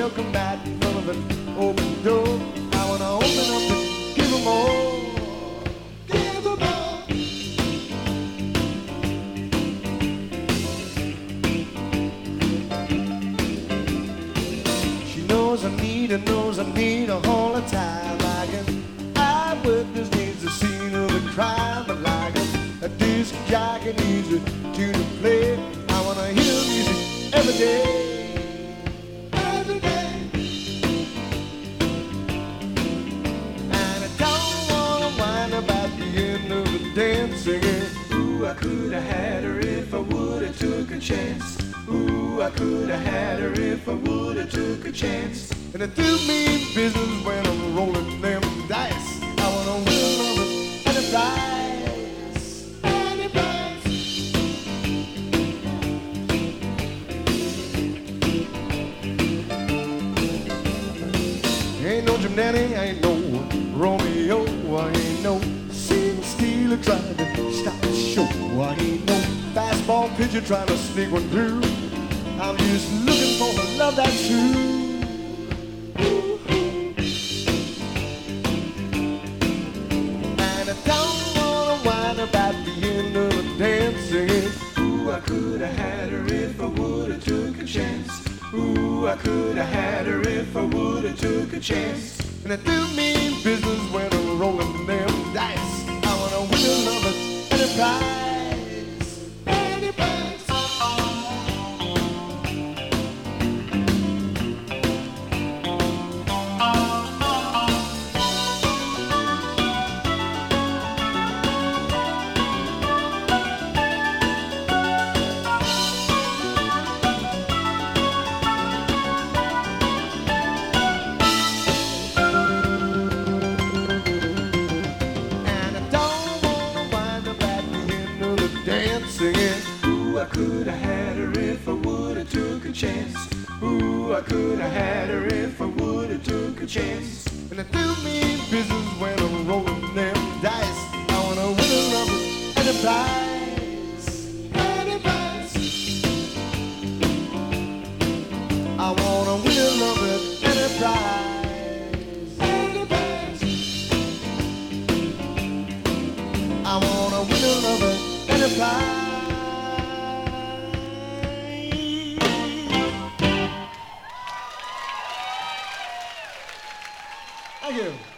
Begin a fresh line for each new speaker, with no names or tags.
welcome back in front of an open door. I wanna open up and give them all. Give them all. She knows I need her all the time. Like an eyewitness needs a scene of a crime, but like a disc jockey needs a tune to play. I wanna hear music every day, every day. And I don't wanna whine about the end of the dance singing, ooh, I coulda had her if I woulda took a chance. Ooh, I coulda had her if I woulda took a chance. And it do me business when I'm rolling them dice. I wanna win another any prize, any prize. Ain't no Jim Danny, ain't no Romeo, I ain't no Stephen Steele trying to stop the show. I ain't no fastball pitcher trying to sneak one through. I'm just looking for the love that's true. And I don't wanna whine about the end of the dance singing, ooh, I coulda had her if I woulda took a chance. Ooh, I coulda had her if I woulda took a chance. And I do mean business when I'm rolling them dice. I wanna win another enterprise, enterprise. Singing, ooh, I coulda had her if I woulda took a chance. Ooh, I coulda had her if I woulda took a chance. And I do mean business when I'm rolling them dice. I wanna win another enterprise, enterprise. I wanna win another enterprise, enterprise. I wanna win another enterprise. Thank you.